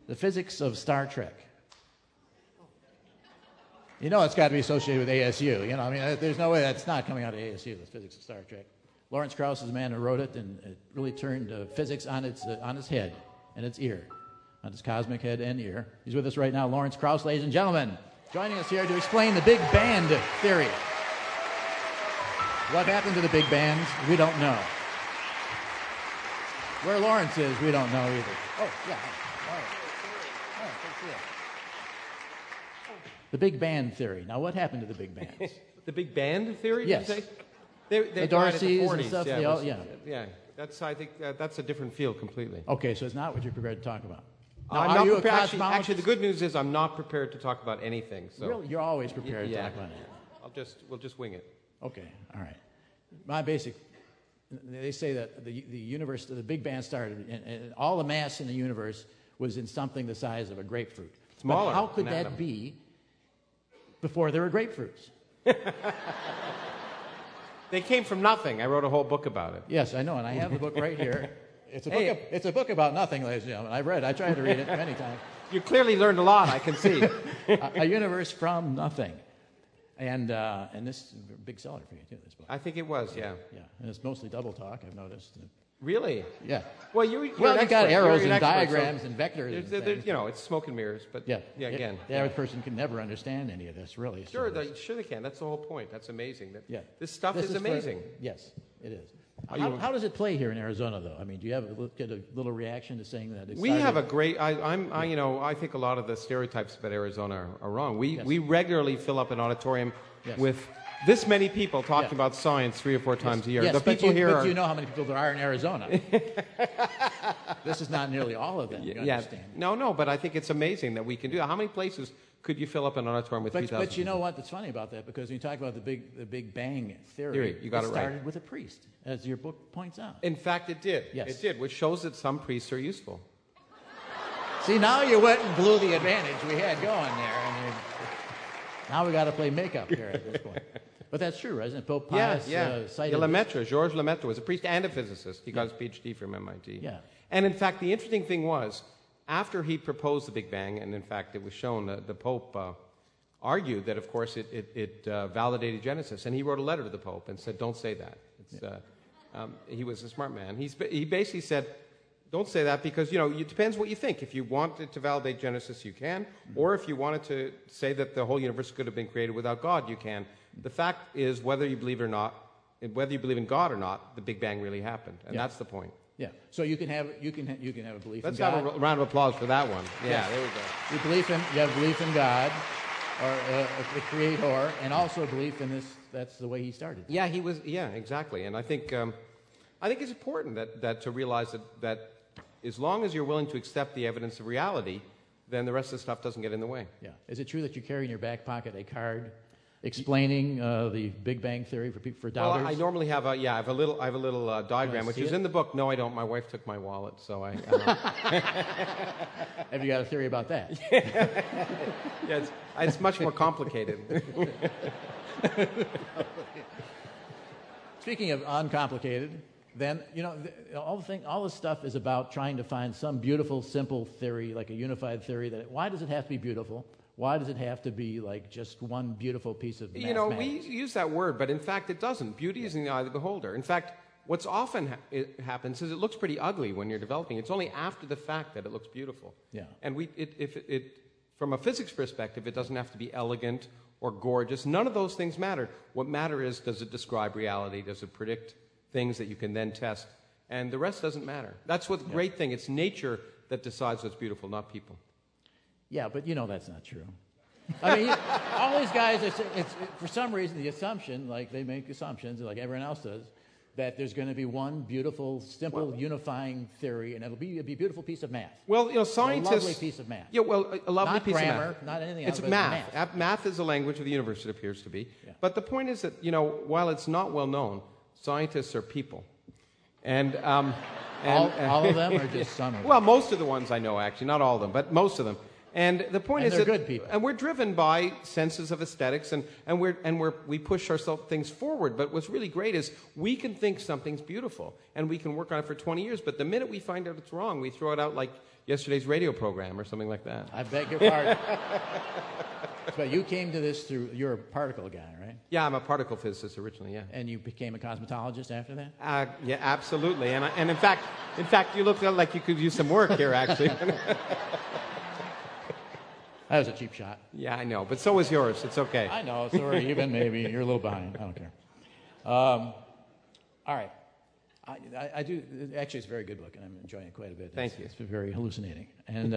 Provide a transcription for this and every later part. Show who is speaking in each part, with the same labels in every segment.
Speaker 1: The physics of Star Trek. You know it's got to be associated with ASU. You know, I mean, there's no way that's not coming out of ASU, the physics of Star Trek. Lawrence Krauss is the man who wrote it, and it really turned physics on its head and its ear, on its cosmic head and ear. He's with us right now, Lawrence Krauss, ladies and gentlemen, joining us here to explain the Big Bang Theory. What happened to the Big Bang? We don't know. Where Lawrence is, we don't know either. Oh, yeah. All right. Good to see you. The Big Bang Theory. Now, what happened to the Big Bangs?
Speaker 2: The Big Band Theory?
Speaker 1: Yes.
Speaker 2: Did you say? They
Speaker 1: the
Speaker 2: died in the
Speaker 1: Dorseys
Speaker 2: 40s.
Speaker 1: and stuff.
Speaker 2: Yeah. I think that's a different field completely.
Speaker 1: Okay, so it's not what you're prepared to talk about.
Speaker 2: No,
Speaker 1: Now,
Speaker 2: I'm
Speaker 1: are you
Speaker 2: not
Speaker 1: a
Speaker 2: prepared.
Speaker 1: cosmologist?
Speaker 2: Actually, the good news is I'm not prepared to talk about anything. So
Speaker 1: Really? You're always prepared to talk about it.
Speaker 2: We'll just wing it.
Speaker 1: Okay, all right. My basic, they say that the universe, the Big Bang started, and all the mass in the universe was in something the size of a grapefruit.
Speaker 2: Smaller.
Speaker 1: But how could
Speaker 2: than
Speaker 1: that
Speaker 2: atom.
Speaker 1: be before there were grapefruits?
Speaker 2: They came from nothing. I wrote a whole book about it.
Speaker 1: Yes, I know, and I have the book right here. It's a book.
Speaker 2: Hey.
Speaker 1: It's a book about nothing, ladies and gentlemen. I tried to read it many times.
Speaker 2: You clearly learned a lot, I can see.
Speaker 1: A universe from nothing, and this is a big seller for you too. This book.
Speaker 2: I think it was, yeah.
Speaker 1: Yeah, and it's mostly double talk. I've noticed.
Speaker 2: Really?
Speaker 1: Yeah.
Speaker 2: Well, you're
Speaker 1: Well,
Speaker 2: an
Speaker 1: you got
Speaker 2: expert.
Speaker 1: arrows
Speaker 2: You're
Speaker 1: and
Speaker 2: an expert,
Speaker 1: diagrams
Speaker 2: so
Speaker 1: and vectors. And
Speaker 2: there's,
Speaker 1: things.
Speaker 2: you know, it's smoke and mirrors, but
Speaker 1: Yeah.
Speaker 2: again.
Speaker 1: The average person can never understand any of this, really.
Speaker 2: Sure,
Speaker 1: So
Speaker 2: sure they can. That's the whole point. That's amazing.
Speaker 1: yeah.
Speaker 2: This stuff
Speaker 1: This
Speaker 2: is
Speaker 1: for-
Speaker 2: amazing.
Speaker 1: yes, it is.
Speaker 2: Are
Speaker 1: How,
Speaker 2: you-
Speaker 1: how does it play here in Arizona, though? I mean, do you get a little reaction to saying that?
Speaker 2: We have a great. I think a lot of the stereotypes about Arizona are wrong. We regularly fill up an auditorium
Speaker 1: Yes.
Speaker 2: with this many people talking
Speaker 1: Yeah.
Speaker 2: about science 3 or 4 times a year.
Speaker 1: Yes,
Speaker 2: the people here
Speaker 1: but
Speaker 2: are.
Speaker 1: you know how many people there are in Arizona. This is not nearly all of them. You
Speaker 2: Yeah,
Speaker 1: understand?
Speaker 2: no, but I think it's amazing that we can do that. How many places could you fill up an auditorium with 3,000?
Speaker 1: But you know what? That's funny about that, because when you talk about the Big Bang theory,
Speaker 2: you got it right.
Speaker 1: started with a priest, as your book points out.
Speaker 2: In fact, it did.
Speaker 1: Yes.
Speaker 2: It did, which shows that some priests are useful.
Speaker 1: See, now you went and blew the advantage we had going there. And now we got to play makeup here at this point. But that's true, isn't it? Pope Pius cited
Speaker 2: Lemaitre, Georges Lemaitre was a priest and a physicist. He got his PhD from MIT.
Speaker 1: Yeah.
Speaker 2: And in fact, the interesting thing was, after he proposed the Big Bang, and in fact it was shown, the Pope argued that, of course, it validated Genesis. And he wrote a letter to the Pope and said, don't say that. He was a smart man. He basically said, don't say that because, it depends what you think. If you want it to validate Genesis, you can. Or if you wanted to say that the whole universe could have been created without God, you can. The fact is, whether you believe it or not, whether you believe in God or not, the Big Bang really happened. And that's the point.
Speaker 1: Yeah. So you can have a belief
Speaker 2: Let's
Speaker 1: in God.
Speaker 2: have a round of applause for that one. Yeah, there we go.
Speaker 1: You have belief in God, or the Creator, and also a belief in this. That's the way he started.
Speaker 2: Yeah, he was. Yeah, exactly. And I think it's important that to realize that as long as you're willing to accept the evidence of reality, then the rest of the stuff doesn't get in the way.
Speaker 1: Yeah. Is it true that you carry in your back pocket a card explaining the Big Bang theory for doubters?
Speaker 2: Well, I normally have I have a little diagram, which is in the book. No, I don't. My wife took my wallet, so I.
Speaker 1: Have you got a theory about that?
Speaker 2: Yeah, it's much more complicated.
Speaker 1: Speaking of uncomplicated, then all this stuff is about trying to find some beautiful, simple theory, like a unified theory. Why does it have to be beautiful? Why does it have to be like just one beautiful piece of mathematics?
Speaker 2: We use that word, but in fact it doesn't. Beauty is in the eye of the beholder. In fact, what's often happens is it looks pretty ugly when you're developing. It's only after the fact that it looks beautiful.
Speaker 1: Yeah.
Speaker 2: And from a physics perspective, it doesn't have to be elegant or gorgeous. None of those things matter. What matters is, does it describe reality? Does it predict things that you can then test? And the rest doesn't matter. That's what the great thing. It's nature that decides what's beautiful, not people.
Speaker 1: Yeah, but that's not true. I mean, all these guys, it's for some reason, the assumption, like they make assumptions, like everyone else does, that there's going to be one beautiful, simple, unifying theory, and it'll be a beautiful piece of math.
Speaker 2: Well, scientists...
Speaker 1: A lovely piece of math.
Speaker 2: Yeah, well, a lovely
Speaker 1: not
Speaker 2: piece
Speaker 1: grammar,
Speaker 2: of math.
Speaker 1: Not anything else,
Speaker 2: It's
Speaker 1: but
Speaker 2: math. Math is the language of the universe, it appears to be.
Speaker 1: Yeah.
Speaker 2: But the point is that, while it's not well known, scientists are people. And...
Speaker 1: all of them, or just some of them?
Speaker 2: Well, most of the ones I know, actually, not all of them, but most of them. And the point
Speaker 1: And
Speaker 2: is
Speaker 1: they're
Speaker 2: that,
Speaker 1: good people.
Speaker 2: and we're driven by senses of aesthetics, and we push ourselves things forward. But what's really great is we can think something's beautiful, and we can work on it for 20 years. But the minute we find out it's wrong, we throw it out like yesterday's radio program or something like that.
Speaker 1: I beg your pardon. But you came to this through, you're a particle guy, right?
Speaker 2: Yeah, I'm a particle physicist originally. Yeah.
Speaker 1: And you became a cosmetologist after that?
Speaker 2: Yeah, absolutely. And in fact, you look like you could use some work here, actually.
Speaker 1: That was a cheap shot.
Speaker 2: Yeah, I know, but so was yours. It's okay.
Speaker 1: I know, so we're even, maybe. You're a little behind. I don't care. All right. I do, actually, it's a very good book, and I'm enjoying it quite a bit.
Speaker 2: Thank you.
Speaker 1: It's very hallucinating. And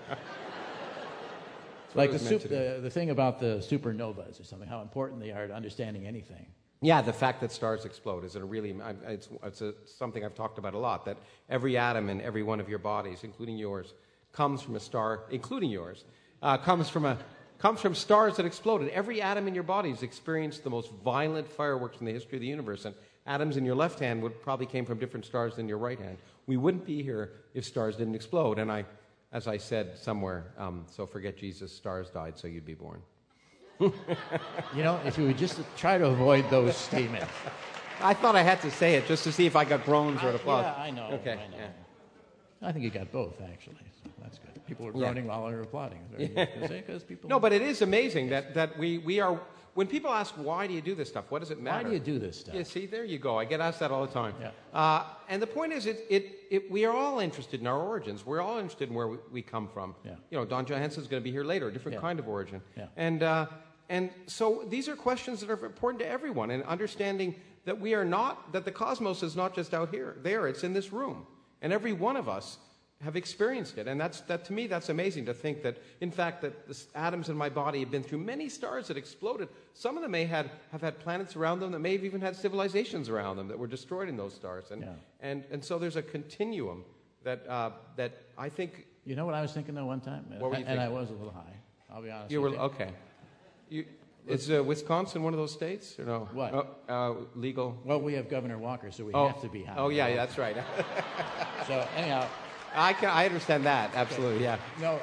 Speaker 1: like the thing about the supernovas or something, how important they are to understanding anything.
Speaker 2: Yeah, the fact that stars explode is something I've talked about a lot, that every atom in every one of your bodies, including yours, comes from a star, including yours, comes from stars that exploded. Every atom in your body has experienced the most violent fireworks in the history of the universe, and atoms in your left hand probably came from different stars than your right hand. We wouldn't be here if stars didn't explode, and as I said somewhere, so forget Jesus, stars died so you'd be born.
Speaker 1: You know, if you would just try to avoid those statements.
Speaker 2: I thought I had to say it just to see if I got groans or applause.
Speaker 1: Yeah, I know.
Speaker 2: Okay.
Speaker 1: I know. Yeah. I think you got both, actually. So that's good. People were groaning while they were applauding. Because people.
Speaker 2: No, but it is amazing that we are. When people ask why do you do this stuff, what does it matter?
Speaker 1: Why do you do this stuff?
Speaker 2: Yeah, see, there you go. I get asked that all the time.
Speaker 1: Yeah.
Speaker 2: And the point is, we are all interested in our origins. We're all interested in where we come from.
Speaker 1: Yeah.
Speaker 2: You know, Don Johansson's going to be here later, a different kind of origin.
Speaker 1: Yeah.
Speaker 2: And so these are questions that are important to everyone, and understanding that that the cosmos is not just out there, it's in this room. And every one of us have experienced it. And that to me, that's amazing to think that, in fact, that the atoms in my body have been through many stars that exploded. Some of them may have had planets around them that may have even had civilizations around them that were destroyed in those stars. And so there's a continuum that I think...
Speaker 1: You know what I was thinking, though, one time?
Speaker 2: What were you thinking?
Speaker 1: And I was a little high. I'll be honest
Speaker 2: You
Speaker 1: with
Speaker 2: were,
Speaker 1: you.
Speaker 2: okay. Is Wisconsin one of those states or no?
Speaker 1: What?
Speaker 2: Legal?
Speaker 1: Well, we have Governor Walker, so we have to be high.
Speaker 2: Oh, yeah, that's right.
Speaker 1: So, anyhow...
Speaker 2: I understand that, absolutely, yeah.
Speaker 1: No,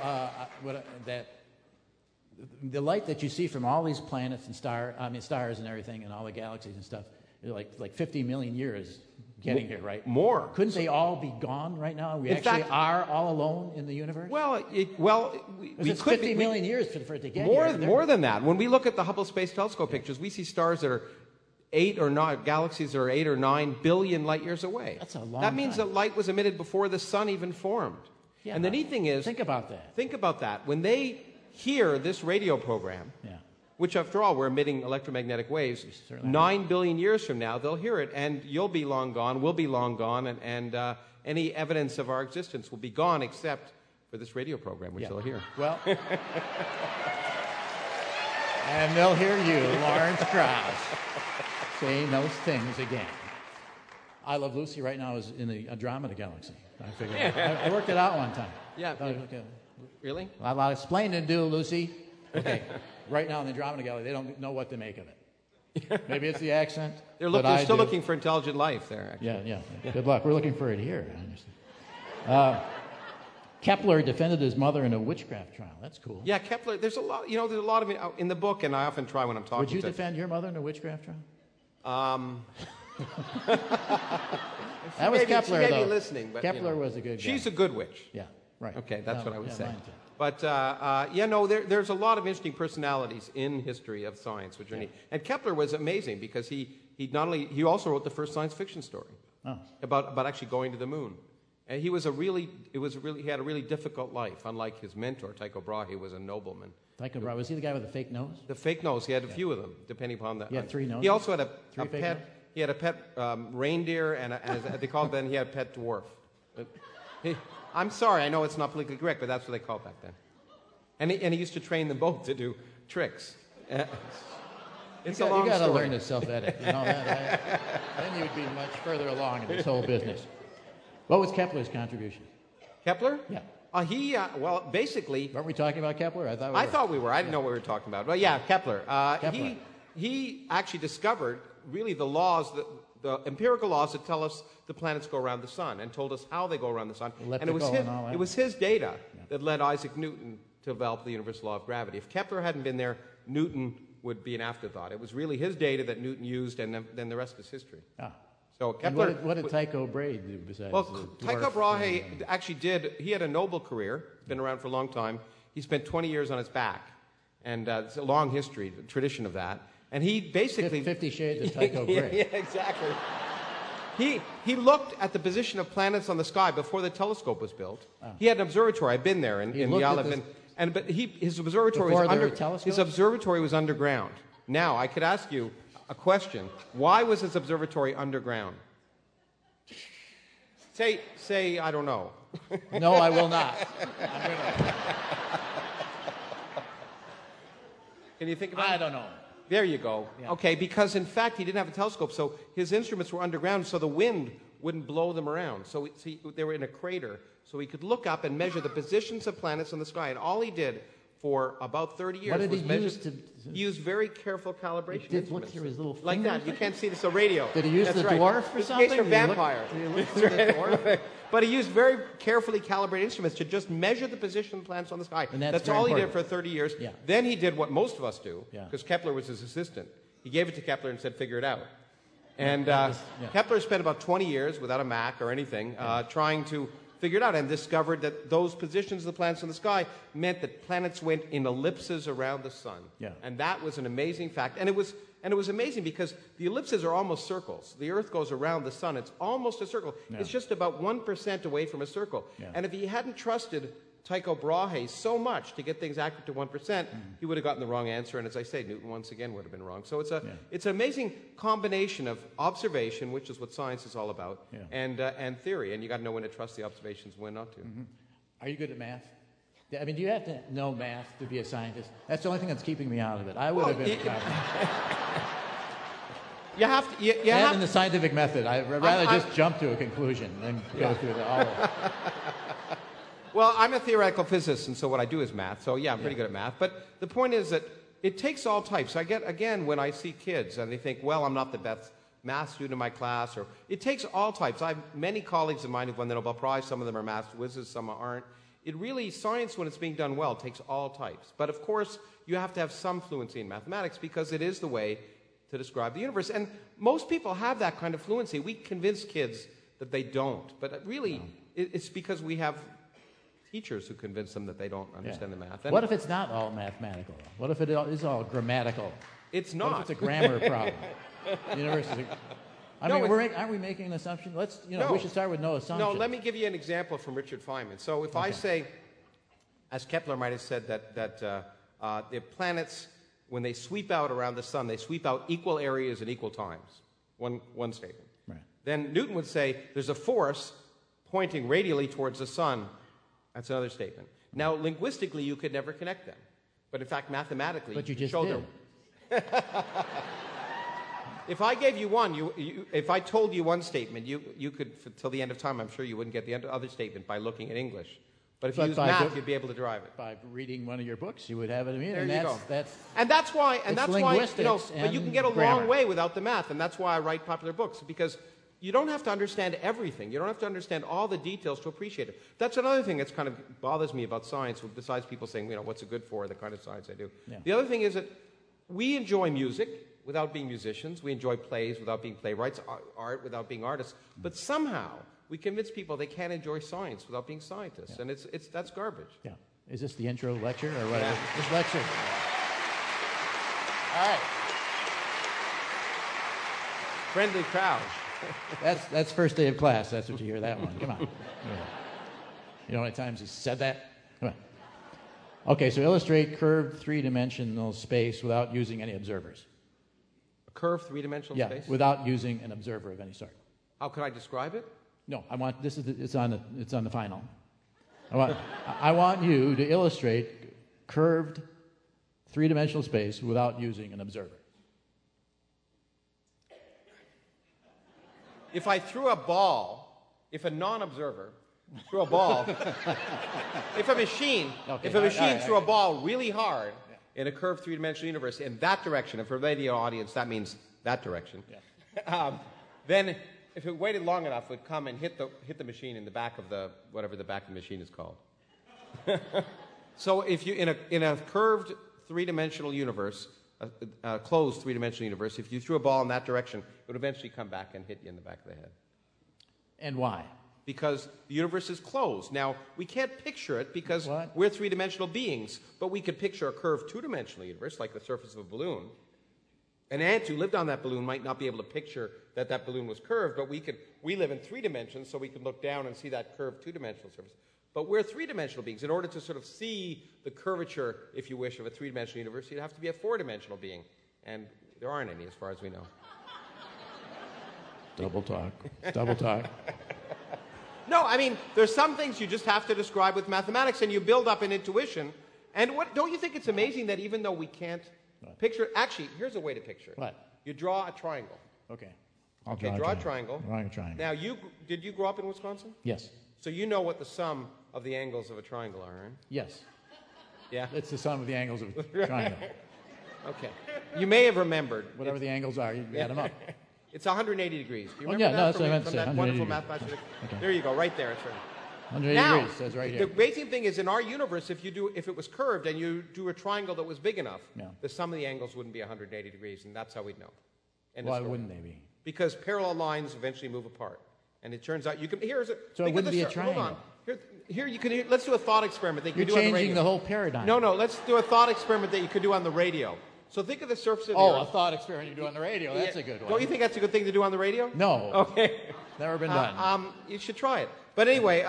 Speaker 1: the light that you see from all these planets and stars and everything, and all the galaxies and stuff, like 50 million years getting here, right?
Speaker 2: More.
Speaker 1: Couldn't they all be gone right now? We actually are all alone in the universe?
Speaker 2: Well, we
Speaker 1: it's
Speaker 2: could
Speaker 1: 50 million years for it to get
Speaker 2: more,
Speaker 1: here.
Speaker 2: More than that. When we look at the Hubble Space Telescope pictures, we see stars that are galaxies that are 8 or 9 billion light years away.
Speaker 1: That's a long
Speaker 2: That means
Speaker 1: time.
Speaker 2: that light was emitted before the sun even formed.
Speaker 1: Yeah,
Speaker 2: and the neat thing is...
Speaker 1: Think about that.
Speaker 2: Think about that. When they hear this radio program, which, after all, we're emitting electromagnetic waves, 9 billion years from now, they'll hear it, and you'll be long gone, we'll be long gone, and any evidence of our existence will be gone except for this radio program, which they'll hear.
Speaker 1: Well... And they'll hear you, Lawrence Krauss, saying those things again. I Love Lucy right now is in the Andromeda Galaxy. I figured I worked it out one time.
Speaker 2: Yeah. Really?
Speaker 1: A lot of explaining to do, Lucy. Okay. Right now in the Andromeda Galaxy, they don't know what to make of it. Maybe it's the accent.
Speaker 2: They're still looking for intelligent life there, actually.
Speaker 1: Yeah. Good luck. We're looking for it here. I understand. Kepler defended his mother in a witchcraft trial. That's cool.
Speaker 2: Yeah, Kepler. There's a lot of it in the book, and I often try when I'm talking.
Speaker 1: Would you defend your mother in a witchcraft trial? That was Kepler,
Speaker 2: she may
Speaker 1: though.
Speaker 2: be listening, but
Speaker 1: Kepler was a good guy.
Speaker 2: She's a good witch.
Speaker 1: Yeah, right.
Speaker 2: Okay, that's what I would say.
Speaker 1: Mine too.
Speaker 2: But there's a lot of interesting personalities in history of science, which are neat. And Kepler was amazing because he also wrote the first science fiction story about actually going to the moon. And he had a really difficult life. Unlike his mentor, Tycho Brahe, who was a nobleman.
Speaker 1: Tycho Brahe, was he the guy with the fake nose?
Speaker 2: The fake nose. He had a few of them, depending upon that.
Speaker 1: He had 3 noses.
Speaker 2: He also had a
Speaker 1: fake
Speaker 2: pet.
Speaker 1: noses?
Speaker 2: He had a pet reindeer, and as they called it then, he had a pet dwarf. I'm sorry, I know it's not politically correct, but that's what they called back then. And he used to train them both to do tricks. It's a long story.
Speaker 1: You got to learn to self-edit. You know that, then you'd be much further along in this whole business. What was Kepler's contribution?
Speaker 2: Kepler?
Speaker 1: Yeah.
Speaker 2: Basically...
Speaker 1: Weren't we talking about Kepler?
Speaker 2: I thought we were. I didn't know what we were talking about. Well, yeah, Kepler.
Speaker 1: Kepler.
Speaker 2: He actually discovered, really, the empirical laws that tell us the planets go around the sun, and told us how they go around the sun.
Speaker 1: Elliptical
Speaker 2: and it was his data that led Isaac Newton to develop the universal law of gravity. If Kepler hadn't been there, Newton would be an afterthought. It was really his data that Newton used, and then the rest is history.
Speaker 1: Ah.
Speaker 2: So
Speaker 1: And
Speaker 2: Kepler.
Speaker 1: what did Tycho Brahe do besides?
Speaker 2: Well,
Speaker 1: the
Speaker 2: Tycho
Speaker 1: dwarf
Speaker 2: Brahe
Speaker 1: and-
Speaker 2: actually did. He had a noble career. Been around for a long time. He spent 20 years on his back, and it's a long history, the tradition of that. And he basically
Speaker 1: 50 Shades of Tycho Brahe.
Speaker 2: yeah, exactly. He looked at the position of planets on the sky before the telescope was built. He had an observatory. I've been there in
Speaker 1: He
Speaker 2: the
Speaker 1: looked
Speaker 2: Isle
Speaker 1: at
Speaker 2: of
Speaker 1: this-
Speaker 2: Man. But his observatory
Speaker 1: Before
Speaker 2: was
Speaker 1: there were
Speaker 2: under.
Speaker 1: telescopes?
Speaker 2: His observatory was underground. Now I could ask you a question: why was his observatory underground? Say I don't know.
Speaker 1: No, I will not. I'm gonna-
Speaker 2: Can you think about it?
Speaker 1: I don't know.
Speaker 2: There you go.
Speaker 1: Yeah.
Speaker 2: Okay, because in fact he didn't have a telescope, so his instruments were underground, so the wind wouldn't blow them around. So they were in a crater, so he could look up and measure the positions of planets in the sky. And all he did for about 30 years
Speaker 1: What did
Speaker 2: was
Speaker 1: he
Speaker 2: measure.
Speaker 1: use to-
Speaker 2: He used very careful calibration
Speaker 1: He did look
Speaker 2: instruments.
Speaker 1: through his little
Speaker 2: like that.
Speaker 1: fingers?
Speaker 2: You can't see this. A radio.
Speaker 1: Did he use
Speaker 2: That's
Speaker 1: the
Speaker 2: right.
Speaker 1: dwarf or
Speaker 2: This is
Speaker 1: something?
Speaker 2: case for
Speaker 1: Did he look-
Speaker 2: vampire.
Speaker 1: did he look through the dwarf?
Speaker 2: But he used very carefully calibrated instruments to just measure the position of planets on the sky.
Speaker 1: And that's very
Speaker 2: all he did
Speaker 1: important.
Speaker 2: for 30 years.
Speaker 1: Yeah.
Speaker 2: Then he did what most of us do,
Speaker 1: Yeah.
Speaker 2: because Kepler was his assistant. He gave it to Kepler and said, figure it out. And
Speaker 1: Yeah.
Speaker 2: Kepler spent about 20 years without a Mac or anything trying to figure it out, and discovered that those positions of the planets in the sky meant that planets went in ellipses around the sun.
Speaker 1: Yeah.
Speaker 2: And that was an amazing fact. And it was amazing because the ellipses are almost circles. The Earth goes around the sun. It's almost a circle.
Speaker 1: Yeah.
Speaker 2: It's just about 1% away from a circle.
Speaker 1: Yeah.
Speaker 2: And if he hadn't trusted Tycho Brahe so much to get things accurate to 1%, he would have gotten the wrong answer. And as I say, Newton once again would have been wrong. So it's an amazing combination of observation, which is what science is all about,
Speaker 1: Yeah.
Speaker 2: and theory. And you got to know when to trust the observations, when not to.
Speaker 1: Are you good at math? I mean, do you have to know math to be a scientist? That's the only thing that's keeping me out of it. I would have been.
Speaker 2: You have to. You
Speaker 1: that
Speaker 2: have
Speaker 1: and the scientific method. I'd rather just jump to a conclusion than go through all of it.
Speaker 2: Well, I'm a theoretical physicist, and so what I do is math. So, yeah, I'm pretty good at math. But the point is that it takes all types. I get, again, when I see kids and they think, well, I'm not the best math student in my class, or it takes all types. I have many colleagues of mine who've won the Nobel Prize. Some of them are math whizzes, some aren't. It really, science, when it's being done well, takes all types. But, of course, you have to have some fluency in mathematics because it is the way to describe the universe. And most people have that kind of fluency. We convince kids that they don't. But really, it's because we have teachers who convince them that they don't understand the math. And
Speaker 1: What if it's not all mathematical? What if it is all grammatical?
Speaker 2: it's
Speaker 1: What
Speaker 2: not.
Speaker 1: if it's a grammar problem? The universe is I
Speaker 2: No,
Speaker 1: mean,
Speaker 2: it's-
Speaker 1: aren't we making an assumption? Let's,
Speaker 2: No.
Speaker 1: we should start with no assumption.
Speaker 2: No, let me give you an example from Richard Feynman. So if I say, as Kepler might have said, that the planets, when they sweep out around the sun, they sweep out equal areas at equal times. One statement.
Speaker 1: Right.
Speaker 2: Then Newton would say there's a force pointing radially towards the sun. That's another statement. Now, linguistically, you could never connect them. But in fact, mathematically,
Speaker 1: But you
Speaker 2: could
Speaker 1: just
Speaker 2: show
Speaker 1: did.
Speaker 2: them. If I gave you one, if I told you one statement, you could, till the end of time, I'm sure you wouldn't get the other statement by looking at English. But if you
Speaker 1: But
Speaker 2: use
Speaker 1: by
Speaker 2: math,
Speaker 1: go-
Speaker 2: you'd be able to derive it.
Speaker 1: By reading one of your books, you would have it immediately.
Speaker 2: There
Speaker 1: And
Speaker 2: you
Speaker 1: that's,
Speaker 2: go.
Speaker 1: that's
Speaker 2: And that's why,
Speaker 1: It's
Speaker 2: but you can
Speaker 1: and
Speaker 2: get a
Speaker 1: grammar.
Speaker 2: long way without the math, and that's why I write popular books, because you don't have to understand everything. You don't have to understand all the details to appreciate it. That's another thing that's kind of bothers me about science, besides people saying, what's it good for, the kind of science I do.
Speaker 1: Yeah.
Speaker 2: The other thing is that we enjoy music without being musicians. We enjoy plays without being playwrights, art without being artists. But somehow we convince people they can't enjoy science without being scientists, and that's garbage.
Speaker 1: yeah. Is this the intro lecture or what?
Speaker 2: Yeah.
Speaker 1: This lecture. All right.
Speaker 2: Friendly crowd.
Speaker 1: That's first day of class. That's what you hear that one. Come on. Yeah. You know how many times he said that? Come on. Okay, so illustrate curved three-dimensional space without using any observers.
Speaker 2: A curved three-dimensional
Speaker 1: Yeah,
Speaker 2: space?
Speaker 1: without using an observer of any sort.
Speaker 2: How can I describe it?
Speaker 1: No, I want it's on the final. I want you to illustrate curved three-dimensional space without using an observer.
Speaker 2: If I threw a ball, if a non-observer threw a ball, if a machine
Speaker 1: Okay,
Speaker 2: threw a ball really hard in a curved three-dimensional universe in that direction, and for a radio audience that means that direction, then if it waited long enough, it would come and hit the machine in the back of whatever the back of the machine is called. So if you in a curved three-dimensional universe, a closed three-dimensional universe, if you threw a ball in that direction, it would eventually come back and hit you in the back of the head.
Speaker 1: And why?
Speaker 2: Because the universe is closed. Now, we can't picture it because
Speaker 1: What?
Speaker 2: we're three-dimensional beings, but we could picture a curved two-dimensional universe, like the surface of a balloon. An ant who lived on that balloon might not be able to picture that that balloon was curved, but we live in three dimensions, so we can look down and see that curved two-dimensional surface. But we're three-dimensional beings. In order to sort of see the curvature, if you wish, of a three-dimensional universe, you'd have to be a four-dimensional being. And there aren't any, as far as we know.
Speaker 1: Double talk. Double talk.
Speaker 2: No, I mean, there's some things you just have to describe with mathematics, and you build up an intuition. And don't you think it's amazing that even though we can't picture... Actually, here's a way to picture it.
Speaker 1: What?
Speaker 2: You draw a triangle.
Speaker 1: Okay.
Speaker 2: Draw a triangle.
Speaker 1: Drawing a triangle.
Speaker 2: Now, did you grow up in Wisconsin?
Speaker 1: Yes.
Speaker 2: So you know what the sum of the angles of a triangle are, right?
Speaker 1: Yes.
Speaker 2: Yeah?
Speaker 1: It's the sum of the angles of a triangle.
Speaker 2: Okay. You may have remembered.
Speaker 1: Whatever the angles are, you add them up.
Speaker 2: It's 180 degrees. Do you
Speaker 1: Oh,
Speaker 2: remember
Speaker 1: yeah,
Speaker 2: that
Speaker 1: no, that's what I meant to
Speaker 2: from
Speaker 1: say,
Speaker 2: that
Speaker 1: 180
Speaker 2: wonderful
Speaker 1: degrees.
Speaker 2: mathematics?
Speaker 1: Okay.
Speaker 2: There you go, right there. It's right.
Speaker 1: 180
Speaker 2: Now,
Speaker 1: degrees, says right here.
Speaker 2: the amazing thing is, in our universe, if it was curved and you do a triangle that was big enough,
Speaker 1: Yeah.
Speaker 2: the sum of the angles wouldn't be 180 degrees, and that's how we'd know. End of
Speaker 1: Why
Speaker 2: story.
Speaker 1: wouldn't they be?
Speaker 2: Because parallel lines eventually move apart, and it turns out you can. Here's a.
Speaker 1: So
Speaker 2: think
Speaker 1: it
Speaker 2: of
Speaker 1: wouldn't be a
Speaker 2: this- Hold on.
Speaker 1: triangle.
Speaker 2: Here you can. Let's do a thought experiment that you
Speaker 1: You're
Speaker 2: can do on the
Speaker 1: changing
Speaker 2: radio.
Speaker 1: the whole paradigm.
Speaker 2: No, let's do a thought experiment that you could do on the radio. So think of the surface of the
Speaker 1: Oh, a
Speaker 2: Earth.
Speaker 1: thought experiment you do on the radio. That's a good one.
Speaker 2: Don't you think that's a good thing to do on the radio?
Speaker 1: No.
Speaker 2: Okay.
Speaker 1: Never been done.
Speaker 2: You should try it. But anyway,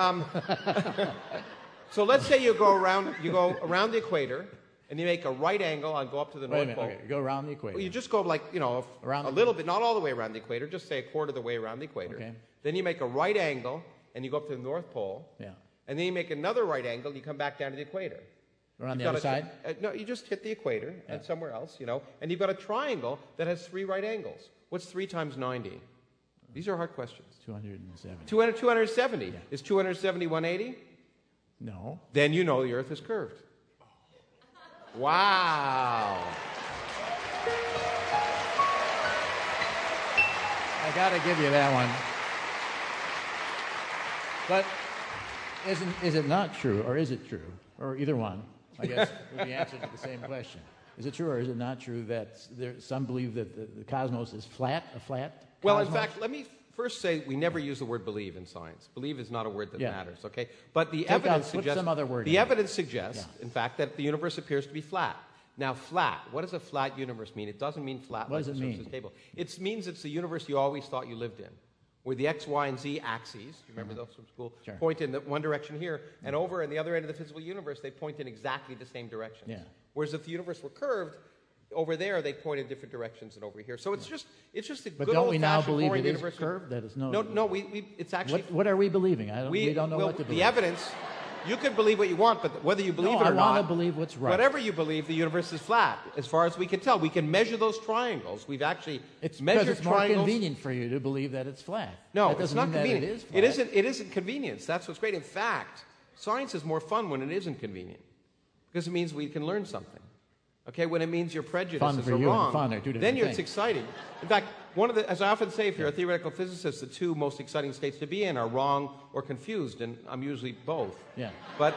Speaker 2: so let's say you go around the equator, and you make a right angle and go up to the
Speaker 1: Wait a
Speaker 2: North
Speaker 1: minute.
Speaker 2: Pole.
Speaker 1: Okay, go around the equator.
Speaker 2: Well, you just go like,
Speaker 1: Around
Speaker 2: a
Speaker 1: the-
Speaker 2: little bit, not all the way around the equator, just say a quarter of the way around the equator.
Speaker 1: Okay.
Speaker 2: Then you make a right angle, and you go up to the North Pole.
Speaker 1: Yeah.
Speaker 2: And then you make another right angle, and you come back down to the equator.
Speaker 1: Around the
Speaker 2: You've
Speaker 1: other
Speaker 2: got a-
Speaker 1: side?
Speaker 2: no, you just hit the equator and somewhere else, and you've got a triangle that has three right angles. What's 3 times 90? These are hard questions.
Speaker 1: 270.
Speaker 2: 270.
Speaker 1: Yeah.
Speaker 2: Is 270 180?
Speaker 1: No.
Speaker 2: Then you know the Earth is curved. Wow.
Speaker 1: I got to give you that one. But is it not true, or is it true, or either one? I guess would be answered to the same question. Is it true, or is it not true that some believe that the cosmos is flat, a flat?
Speaker 2: Well, in
Speaker 1: cosmos?
Speaker 2: fact, let me first say we never use the word believe in science. Believe is not a word that
Speaker 1: Yeah.
Speaker 2: matters, okay? But the
Speaker 1: Take
Speaker 2: evidence
Speaker 1: out- put
Speaker 2: suggests
Speaker 1: some other word
Speaker 2: the
Speaker 1: in it.
Speaker 2: evidence suggests, in fact, that the universe appears to be flat. Now, flat. What does a flat universe mean? It doesn't mean flat
Speaker 1: What
Speaker 2: like
Speaker 1: does
Speaker 2: the
Speaker 1: it
Speaker 2: surface
Speaker 1: mean?
Speaker 2: of the table. It means it's the universe you always thought you lived in, where the X, Y, and Z axes, you remember those from school,
Speaker 1: Sure.
Speaker 2: point in one direction here, and over in the other end of the physical universe, they point in exactly the same directions.
Speaker 1: Yeah.
Speaker 2: Whereas if the universe were curved, over there they point in different directions than over here. So it's just a
Speaker 1: But
Speaker 2: good
Speaker 1: don't we now
Speaker 2: old-fashioned
Speaker 1: believe
Speaker 2: boring
Speaker 1: it is
Speaker 2: universe.
Speaker 1: curved? That is no.
Speaker 2: No, it's actually
Speaker 1: What are we believing? We don't know
Speaker 2: well,
Speaker 1: what to believe.
Speaker 2: the evidence. You can believe what you want, but whether you believe
Speaker 1: No,
Speaker 2: it or
Speaker 1: I want
Speaker 2: not,
Speaker 1: to believe what's right.
Speaker 2: whatever you believe, the universe is flat. As far as we can tell, we can measure those triangles. We've actually
Speaker 1: It's because
Speaker 2: measured
Speaker 1: it's more
Speaker 2: triangles.
Speaker 1: convenient for you to believe that it's flat.
Speaker 2: No,
Speaker 1: that
Speaker 2: it's
Speaker 1: doesn't
Speaker 2: not
Speaker 1: mean that
Speaker 2: convenient.
Speaker 1: it is flat.
Speaker 2: It isn't convenience. That's what's great. In fact, science is more fun when it isn't convenient, because it means we can learn something. Okay, when it means your prejudices
Speaker 1: Fun for
Speaker 2: are
Speaker 1: you and
Speaker 2: wrong,
Speaker 1: fun are two different
Speaker 2: then it's
Speaker 1: things.
Speaker 2: exciting. In fact, as I often say, if you're a theoretical physicist, the two most exciting states to be in are wrong or confused, and I'm usually both.
Speaker 1: Yeah.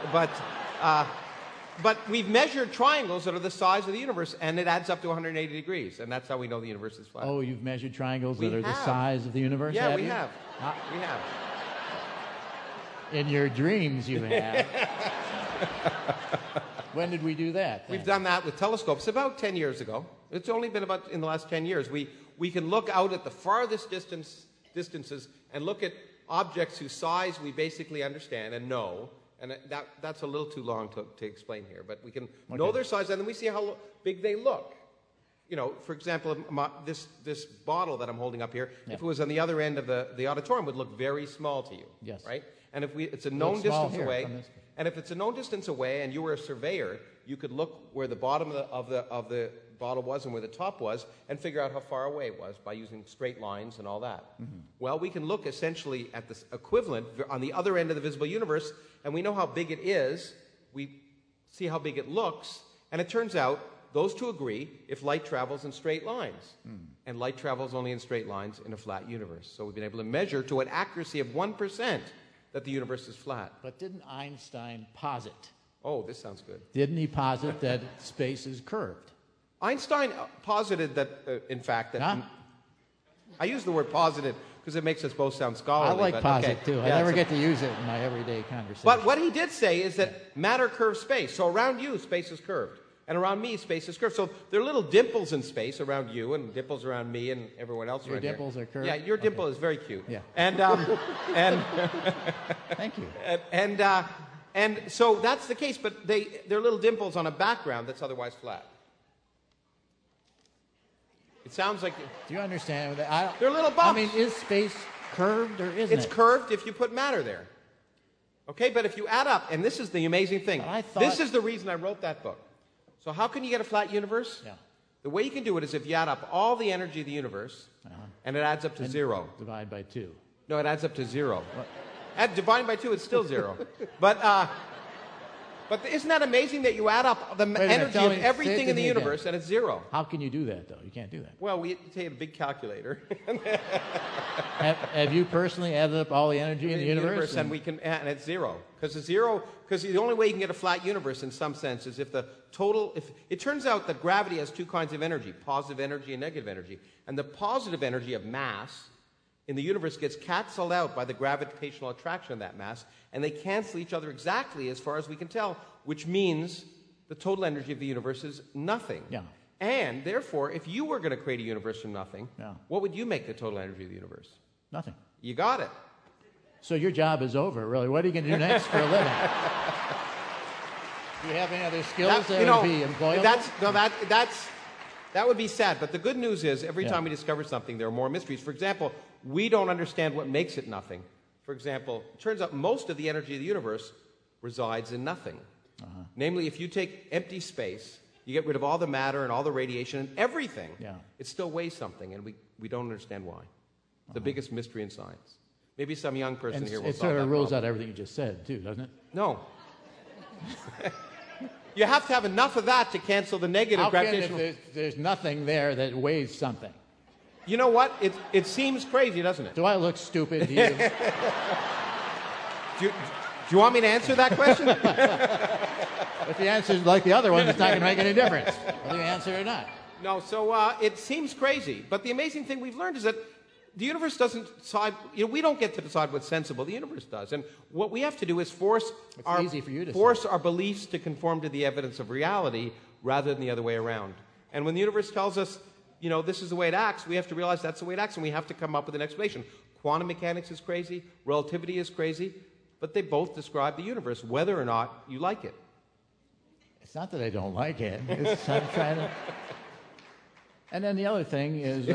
Speaker 2: But we've measured triangles that are the size of the universe, and it adds up to 180 degrees, and that's how we know the universe is flat.
Speaker 1: Oh, you've measured triangles
Speaker 2: We
Speaker 1: that are the
Speaker 2: have.
Speaker 1: size of the universe?
Speaker 2: yeah, we
Speaker 1: you?
Speaker 2: have.
Speaker 1: Ah,
Speaker 2: We have.
Speaker 1: in your dreams, you have. When did we do that?
Speaker 2: We've
Speaker 1: then?
Speaker 2: done that with telescopes about 10 years ago. It's only been about in the last 10 years. We can look out at the farthest distances and look at objects whose size we basically understand and know. And that's a little too long to explain here. But we can know their size, and then we see how big they look. For example, this bottle that I'm holding up here, if it was on the other end of the auditorium, would look very small to you.
Speaker 1: Yes.
Speaker 2: Right? And if it's a known
Speaker 1: looks small
Speaker 2: distance
Speaker 1: here
Speaker 2: away,
Speaker 1: from this.
Speaker 2: and if it's a known distance away, and you were a surveyor, you could look where the bottom of the bottle was and where the top was, and figure out how far away it was by using straight lines and all that.
Speaker 1: Mm-hmm.
Speaker 2: Well, we can look essentially at the equivalent on the other end of the visible universe, and we know how big it is. We see how big it looks, and it turns out those two agree if light travels in straight lines. And light travels only in straight lines in a flat universe. So we've been able to measure to an accuracy of 1% that the universe is flat.
Speaker 1: But didn't Einstein posit
Speaker 2: Oh, this sounds good.
Speaker 1: Didn't he posit that space is curved?
Speaker 2: Einstein posited that, in fact, that...
Speaker 1: Huh?
Speaker 2: I use the word posited because it makes us both sound scholarly.
Speaker 1: I like
Speaker 2: but,
Speaker 1: posit,
Speaker 2: okay.
Speaker 1: too. I
Speaker 2: Yeah,
Speaker 1: never
Speaker 2: so-
Speaker 1: get to use it in my everyday conversation.
Speaker 2: But what he did say is that matter curves space. So around you, space is curved. And around me, space is curved. So there are little dimples in space around you and dimples around me and everyone else
Speaker 1: Your
Speaker 2: around here.
Speaker 1: dimples are curved?
Speaker 2: Yeah, your dimple
Speaker 1: Okay.
Speaker 2: is very cute.
Speaker 1: Yeah.
Speaker 2: And,
Speaker 1: Thank you.
Speaker 2: and so that's the case, but they're little dimples on a background that's otherwise flat. It sounds like...
Speaker 1: Do you understand?
Speaker 2: They're little bumps.
Speaker 1: I mean, is space curved or isn't
Speaker 2: It's
Speaker 1: it?
Speaker 2: curved if you put matter there. Okay, but if you add up, and this is the amazing thing.
Speaker 1: But I thought-
Speaker 2: This is the reason I wrote that book. So how can you get a flat universe?
Speaker 1: Yeah.
Speaker 2: The way you can do it is if you add up all the energy of the universe, and it adds up to zero.
Speaker 1: Divide by 2.
Speaker 2: No, it adds up to zero. Dividing by 2, it's still zero. But isn't that amazing that you add up the
Speaker 1: minute,
Speaker 2: energy
Speaker 1: tell
Speaker 2: of
Speaker 1: me- say
Speaker 2: everything
Speaker 1: it
Speaker 2: in
Speaker 1: to
Speaker 2: the
Speaker 1: me again.
Speaker 2: universe, and it's zero?
Speaker 1: How can you do that, though? You can't do that.
Speaker 2: Well, we take a big calculator.
Speaker 1: Have you personally added up all the energy in the universe?
Speaker 2: and we can, and it's zero. Because the only way you can get a flat universe in some sense is if it turns out that gravity has two kinds of energy, positive energy and negative energy. And the positive energy of mass in the universe gets canceled out by the gravitational attraction of that mass, and they cancel each other exactly as far as we can tell, which means the total energy of the universe is nothing.
Speaker 1: Yeah.
Speaker 2: And therefore, if you were going to create a universe from nothing,
Speaker 1: Yeah.
Speaker 2: what would you make the total energy of the universe?
Speaker 1: Nothing.
Speaker 2: You got it.
Speaker 1: So your job is over, really. What are you going to do next for a living? Do you have any other skills that would be employable?
Speaker 2: That would be sad. But the good news is every
Speaker 1: Yeah.
Speaker 2: time we discover something, there are more mysteries. For example, we don't understand what makes it nothing. For example, it turns out most of the energy of the universe resides in nothing. Namely, if you take empty space, you get rid of all the matter and all the radiation and everything,
Speaker 1: Yeah.
Speaker 2: it still weighs something, and we don't understand why. The biggest mystery in science. Maybe some young person
Speaker 1: And
Speaker 2: here will
Speaker 1: it
Speaker 2: solve
Speaker 1: sort
Speaker 2: that
Speaker 1: of rules
Speaker 2: problem.
Speaker 1: out everything you just said, too, doesn't it?
Speaker 2: No. You have to have enough of that to cancel the negative
Speaker 1: How can
Speaker 2: gravitational...
Speaker 1: there's nothing there that weighs something?
Speaker 2: You know what? It seems crazy, doesn't it?
Speaker 1: Do I look stupid to you?
Speaker 2: Do you want me to answer that question?
Speaker 1: If the answer is like the other one, it's not going to make any difference whether you answer it or not.
Speaker 2: No, so it seems crazy. But the amazing thing we've learned is that the universe doesn't decide... we don't get to decide what's sensible. The universe does. And what we have to do is force
Speaker 1: easy for you to
Speaker 2: our beliefs to conform to the evidence of reality rather than the other way around. And when the universe tells us, this is the way it acts, we have to realize that's the way it acts, and we have to come up with an explanation. Quantum mechanics is crazy. Relativity is crazy. But they both describe the universe, whether or not you like it.
Speaker 1: It's not that I don't like it. It's I'm trying to... And then the other thing is,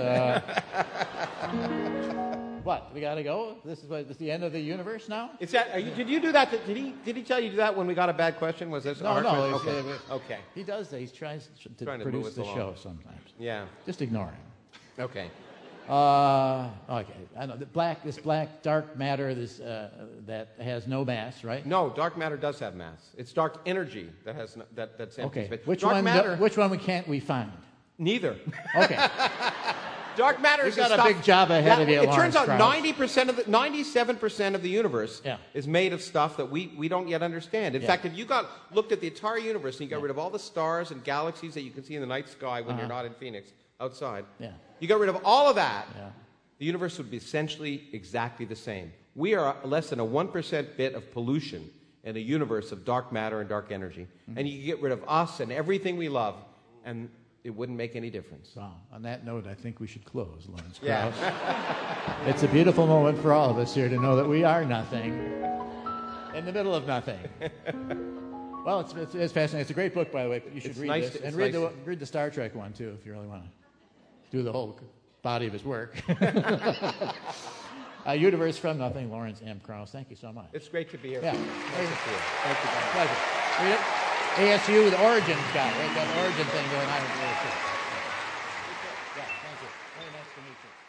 Speaker 1: what? We got to go? This is the end of the universe now?
Speaker 2: Is that? Did you do that? Did he tell you to do that when we got a bad question? Was this?
Speaker 1: No.
Speaker 2: Okay. Okay.
Speaker 1: He does that. He tries to
Speaker 2: Trying to
Speaker 1: produce
Speaker 2: move us
Speaker 1: the
Speaker 2: along.
Speaker 1: show sometimes.
Speaker 2: Yeah.
Speaker 1: Just ignore him.
Speaker 2: Okay.
Speaker 1: Okay. I know this black dark matter that has no mass, right?
Speaker 2: No, dark matter does have mass. It's dark energy that has that's empty
Speaker 1: Okay.
Speaker 2: space.
Speaker 1: Which
Speaker 2: dark
Speaker 1: one?
Speaker 2: matter?
Speaker 1: Which one can't we find?
Speaker 2: Neither.
Speaker 1: Okay.
Speaker 2: Dark matter
Speaker 1: You've
Speaker 2: is the
Speaker 1: got a
Speaker 2: stuff
Speaker 1: big job ahead of you,
Speaker 2: It turns
Speaker 1: Lawrence
Speaker 2: out
Speaker 1: Krauss.
Speaker 2: 97% of the universe
Speaker 1: Yeah.
Speaker 2: is made of stuff that we don't yet understand. In fact, if you looked at the entire universe and you got rid of all the stars and galaxies that you can see in the night sky when you're not in Phoenix, outside, you got rid of all of that, the universe would be essentially exactly the same. We are less than a 1% bit of pollution in a universe of dark matter and dark energy. And you get rid of us and everything we love, and it wouldn't make any difference.
Speaker 1: Wow. On that note, I think we should close, Lawrence
Speaker 2: Yeah.
Speaker 1: Krauss. It's a beautiful moment for all of us here to know that we are nothing in the middle of nothing. Well, it's fascinating. It's a great book, by the way. You should
Speaker 2: It's
Speaker 1: read
Speaker 2: nice
Speaker 1: this.
Speaker 2: to-
Speaker 1: And
Speaker 2: it's
Speaker 1: read the Star Trek one, too, if you really want to do the whole body of his work. Universe from Nothing, Lawrence M. Krauss. Thank you so much.
Speaker 2: It's great to be here.
Speaker 1: Yeah.
Speaker 2: Nice to see you. Thank you.
Speaker 1: Pleasure. Read it. ASU, the Origins guy, right? That Origin thing going on. Yeah, thank you. Very nice to meet you.